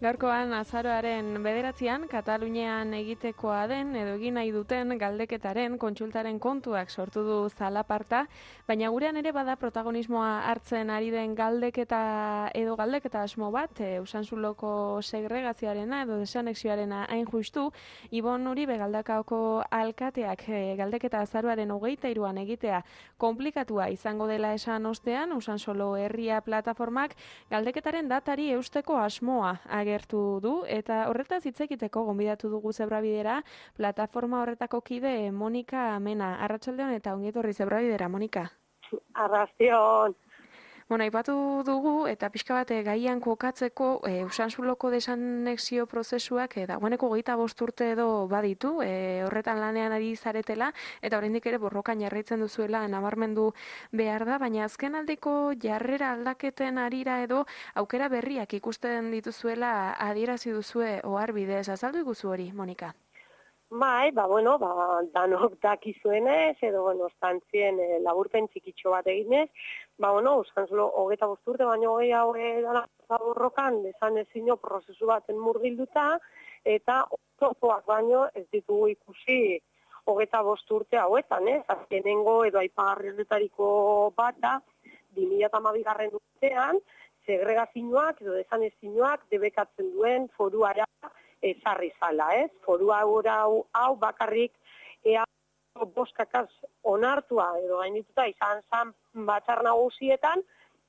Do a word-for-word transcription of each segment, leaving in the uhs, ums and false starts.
Gaurkoan azaroaren bederatzian, Katalunian egitekoa den edo egin nahi duten galdeketaren, kontsultaren kontuak sortu du zalaparta, baina gurean ere bada protagonismoa hartzen ari den galdeketa edo galdeketa asmo bat, e, Usanzuloko segregazioarena edo desanexioarena hain justu, Ibon Uribe Galdakaoko alkateak e, galdeketa azaroaren hogeita hiruan egitea konplikatua izango dela esan ostean, Usansolo herria plataformak galdeketaren datari eusteko asmoa agertu du, eta horretaz hitz egiteko gonbidatu dugu Zebrabidera plataforma horretako kide Monika Mena. Arratsaldeon eta ongi etorri Zebrabidera, Monika. Arratsaldeon. Bueno, aipatu dugu eta pixka bat gaian kokatzeko e, Usanzuloko desanexio prozesuak e, dagoeneko hogeita bost urte edo baditu, e, horretan lanean ari zaretela eta oraindik ere borrokan jarraitzen duzuela nabarmendu behar da, baina azken aldiko jarrera aldaketen arira edo aukera berriak ikusten dituzuela adierazi duzue oharbidez. Azaldu iguzu hori, Monika. Bai, ba, bueno, ba, danok dakizuenez, edo, bueno, estantzien e, laburpen txikitxo bat eginez, ba, bueno, Usanzulo hogeita bost urte, baino hogei hau dara borrokan, desan ezino prozesu baten murgilduta, eta osoak baino ez ditugu ikusi hogeita bost urte hauetan, ez? Azkenengo edo aipagarrienetariko bat da, bi mila hamabigarren urtean, segregazioak edo desan ezinoak debekatzen duen foruara ezarri zala, ez? Foru hau, hau bakarrik ea boskakaz onartua edo gaindituta izan zan batzar nagusietan,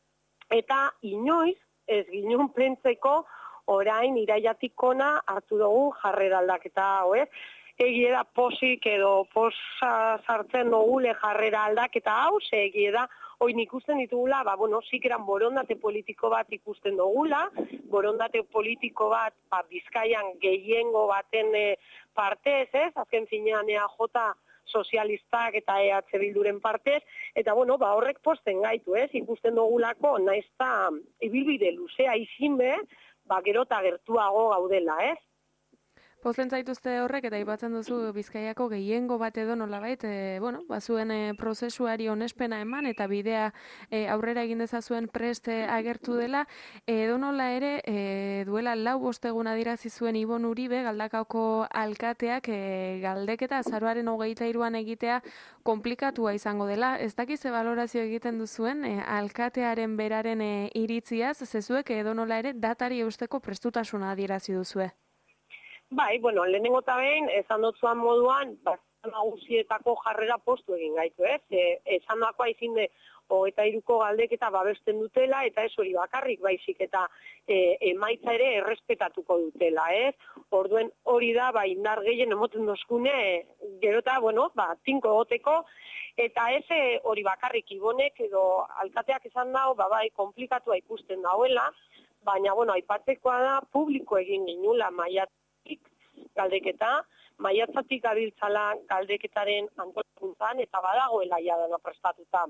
eta inoiz ez ginun pentseko orain iraiatik ona hartu dugu jarrera aldaketa hau, ez? Egia da posik edo posa sartzen dugule jarrera aldaketa hau, ze egia da oin ikusten ditugula, ba, bueno, zikeran borondate politiko bat ikusten dugula, borondate politiko bat, ba, Bizkaian gehiengo baten e, partez, ez? Azken finean E A J sozialistak eta E H Bilduren partez, eta, bueno, ba, horrek posten gaitu, ez? Ikusten dugulako, naizta ibilbide luzea izinbe, ba, gero eta gertuago gaudela, ez? Pozten zaituzte horrek eta aipatzen duzu Bizkaiako gehiengo bat edo nolabait, e, bueno, bazuen e, prozesuari onespena eman eta bidea e, aurrera egin dezazuen preste agertu dela, edo nola ere e, duela lau bostegun adierazi zuen Ibon Uribe Galdakaoko alkateak e, galdeketa azaroaren hogeita hiruan egitea konplikatua izango dela. Ez dakiz ze balorazio egiten duzuen e, alkatearen beraren e, iritziaz, zezuek edo nola ere datari eusteko prestutasuna adierazi duzue. Bai, bueno, lehenengo eta behin, esan dutzuan moduan, batzar nagusietako jarrera postu egin gaitu, ez? E, esan dakoa izin de, hogeita hiruko galdeketa babesten dutela, eta ez hori bakarrik baizik, eta e, emaitza ere errespetatuko dutela, ez? Orduen hori da, ba, indar gehien emoten dozkune, gero eta, bueno, ba, tinko egoteko, eta ez hori bakarrik Ibonek edo alkateak esan dago, ba, bai, komplikatua ikusten dauela, baina, bueno, aipatzekoa da, publiko egin ginula maiat galdeketa, maiatzatik gabiltzala galdeketaren antolakuntzan eta badagoela jadana prestatuta.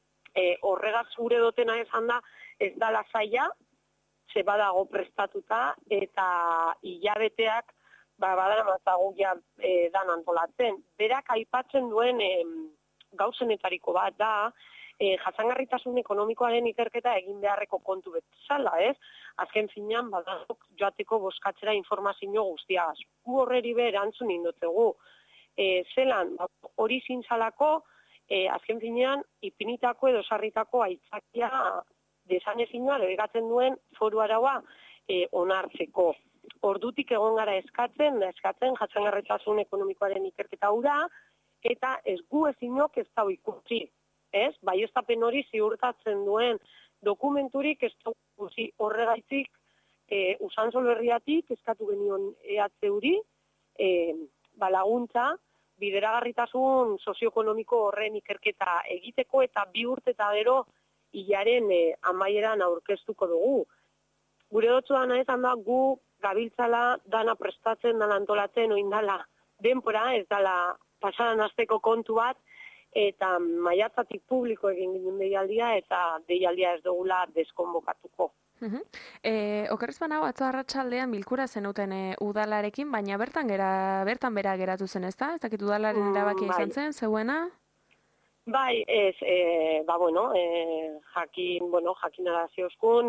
E, horregaz gure dotena esan da, ez da lasaia, ze badago prestatuta eta hilabeteak ba, badara matzagu ja e, dan antolatzen. Berak aipatzen duen e, gauzenetariko bat da, E, jasangarritasun ekonomikoaren ikerketa egin beharreko kontu bezala, ez? Azken finean, badazok joateko boskatzera informazio guztiagaz. Gu horreri be erantzun indotzegu. E, zelan, hori zintzalako, e, azken finean, ipinitako edo sarritako aitzakia desanezinoa lebegatzen duen foru araua e, onartzeko. Ordutik egon gara eskatzen, da eskatzen jasangarritasun ekonomikoaren ikerketa hura, eta ez gu ezinok ez da ikusi. Ez, baieztapen hori ziurtatzen duen dokumenturik ez dugu horregaitik e, Usanzolo herriatik eskatu genion E H uri e, ba, laguntza bideragarritasun sozioekonomiko horren ikerketa egiteko eta bi urte eta gero hilaren e, amaieran aurkeztuko dugu. Gure dotzu dana ezan da gu gabiltzala dana prestatzen, dana antolatzen, oindala denpora, ez dala pasaran asteko kontu bat, eta maiatzatik publiko egin ginen deialdia, eta deialdia ez dugula deskonbokatuko. Uh-huh. E, okerrez banago, atzo arratsaldean bilkura zenuten e, udalarekin, baina bertan gera, bertan bera geratu zen, ez da? Ez dakit udalaren erabakia izan zen, zeuena? Bai, ez, e, ba, bueno, e, jakin, bueno, jakin arazioskun,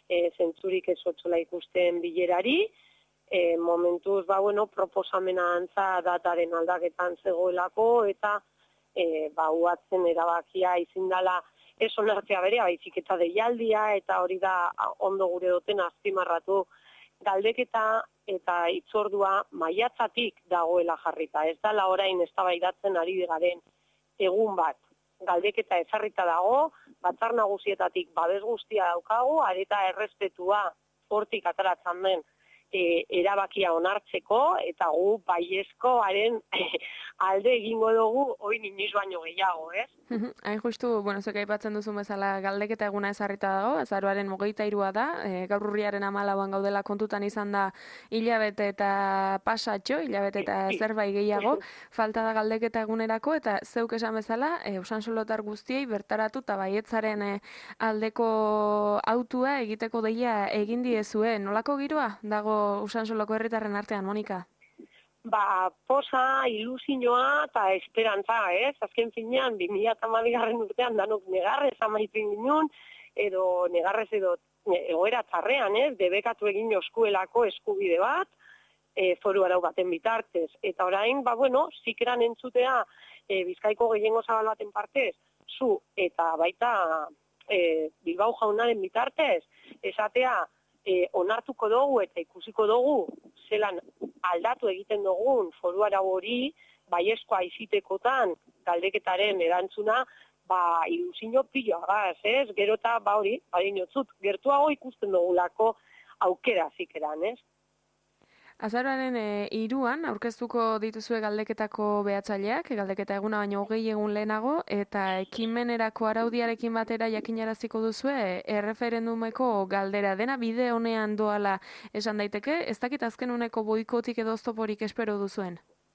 e, zentzurik ez otzula ikusten bilerari, e, momentuz, ba, bueno, proposamena antza dataren aldaketan zegoelako, eta e, ba, uatzen erabakia izindala ez onartzea berea, baizik eta deialdia, eta hori da ondo gure duten azpimarratu, galdeketa eta itzordua maiatzatik dagoela jarrita. Ez dala orain eztabaidatzen ari garen egun bat. Galdeketa ezarrita dago, batzar nagusietatik babes guztia daukagu, areta errespetua hortik ateratzen den e, erabakia onartzeko, eta gu baiezkoaren alde egingo dugu oin inoiz baino gehiago, ez? Hain justu, bueno, zuek aipatzen duzun bezala galdeketa eguna ezarrita dago, azaroaren hogeita hirua da, e, gaur urriaren hamalauan gaudela kontutan izan da hilabete eta pasatxo, hilabete eta zerbait gehiago, falta da galdeketa egunerako, eta zeuk esan bezala, e, Usansolotar guztiei bertaratu eta baietzaren e, aldeko autua egiteko deia egin diezue. Nolako giroa dago Usansoloko herritarren artean, Monika? Ba, posa, ilusioa eta esperantza, ez? Azken finean, bi mila hamabigarren urtean danok negarrez amaitzen ginen, edo negarrez edo egoera txarrean, ez? Debekatu egin oskuelako eskubide bat, e, foru arau baten bitartez. Eta orain, ba, bueno, zikeran entzutea e, Bizkaiko gehiengo zabal baten partez, zu eta baita e, Bilbao jaunaren bitartez, esatea, E, onartuko dugu eta ikusiko dugu zelan aldatu egiten dugun foru arau hori, baiezkoa izitekotan galdeketaren erantzuna, ba, ilusio piloagaz, ez? Gero eta, ba hori, badinotzut, gertuago ikusten dugulako aukera zikeran, ez? Azaroaren e, iruan, aurkeztuko dituzue galdeketako behatzaileak, galdeketa eguna baino hogei egun lehenago, eta ekimenerako araudiarekin batera jakinaraziko duzue, erreferendumeko galdera dena bide honean doala esan daiteke, ez dakit azken uneko boikotik edo oztoporik espero duzuen?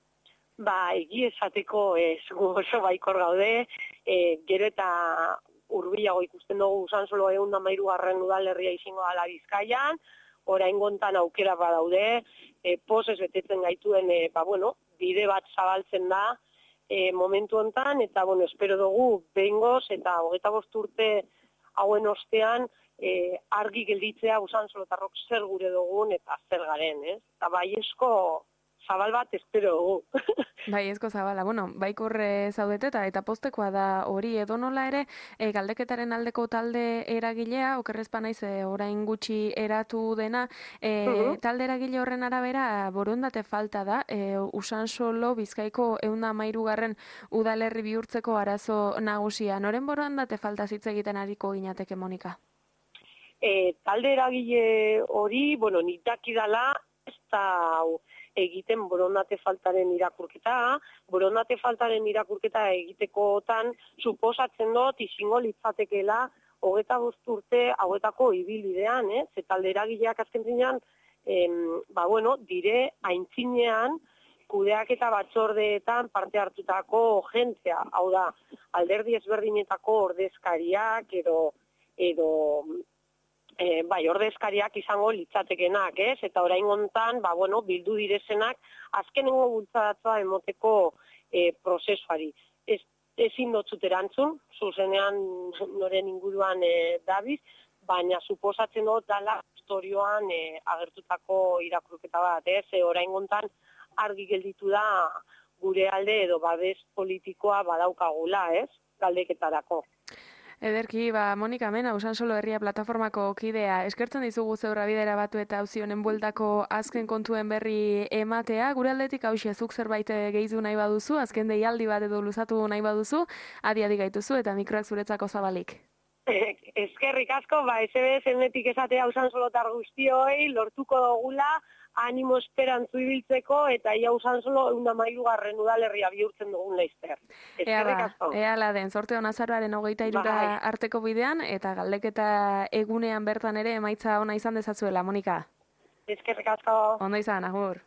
Ba, egi esateko ez oso baikor gaude, e, gero eta hurbilago ikusten dugu Usansolo ehun eta hamairugarren udalerria izango dela Bizkaian, orain gontan aukera badaude, e, posez betetzen gaituen, e, ba, bueno, bide bat zabaltzen da e, momentu hontan, eta, bueno, espero dugu behingoz, eta hogeita bost urte hauen ostean, e, argi gelditzea Usansolotarrok zer gure dugun, eta zer garen, ez? Eta baiezko zabal bat espero dugu. Bai, ezko zabala, bueno, baikorre zaudete eta eta postekoa da hori edonola ere, e, galdeketaren aldeko talde eragilea, okerrezpa naiz e, orain gutxi eratu dena, e, uh-huh. talde eragile horren arabera borondate falta da, e, Usansolo Bizkaiko ehun eta hamairugarren udalerri bihurtzeko arazo nagusia. Noren borondate falta hitz egiten ariko ginateke, Monika? E, talde eragile hori, bueno, nitaki dala, ez da egiten borondate faltaren irakurketa, borondate faltaren irakurketa egitekotan suposatzen dut izango litzatekeela hogeita bost urte hauetako ibilbidean, eh? Ze talde eragileak azken zinean, em, ba bueno, dire aintzinean kudeaketa batzordeetan parte hartutako jentzea, hau da, alderdi ezberdinetako ordezkariak edo edo E, bai, ordezkariak izango litzatekenak, ez? Eta orain hontan, ba, bueno, bildu direzenak, azkenengo bultzadatzoa emoteko e, prozesuari. Ez, ezin dotzut erantzun, zuzenean noren inguruan e, dabiz, baina suposatzen dut dala historioan e, agertutako irakurketa bat, ez? E, orain hontan argi gelditu da gure alde edo babes politikoa badaukagula, ez? Galdeketarako. Ederki, ba, Monika Mena, Usansolo Herria plataformako kidea, eskertzen dizugu zeurra bidera batu eta auzionen bueltako azken kontuen berri ematea. Gure aldetik hausia zuk zerbait gehizu nahi baduzu, azken deialdi bat edo luzatu nahi baduzu, adi-adi gaituzu eta mikroak zuretzako zabalik. Eskerrik asko, ba, S B S emetik esatea Usansolotar guztioi, lortuko dugula, animo esperantzu ibiltzeko, eta ia Usansolo ehun eta hamairugarren udalerria bihurtzen dugun laizter. Eskerrik asko. Ea la den, sorte hon azaroaren hogeita hirura arteko bidean, eta galdeketa egunean bertan ere emaitza ona izan dezazuela, Monika. Eskerrik asko. Ondo izan, agur.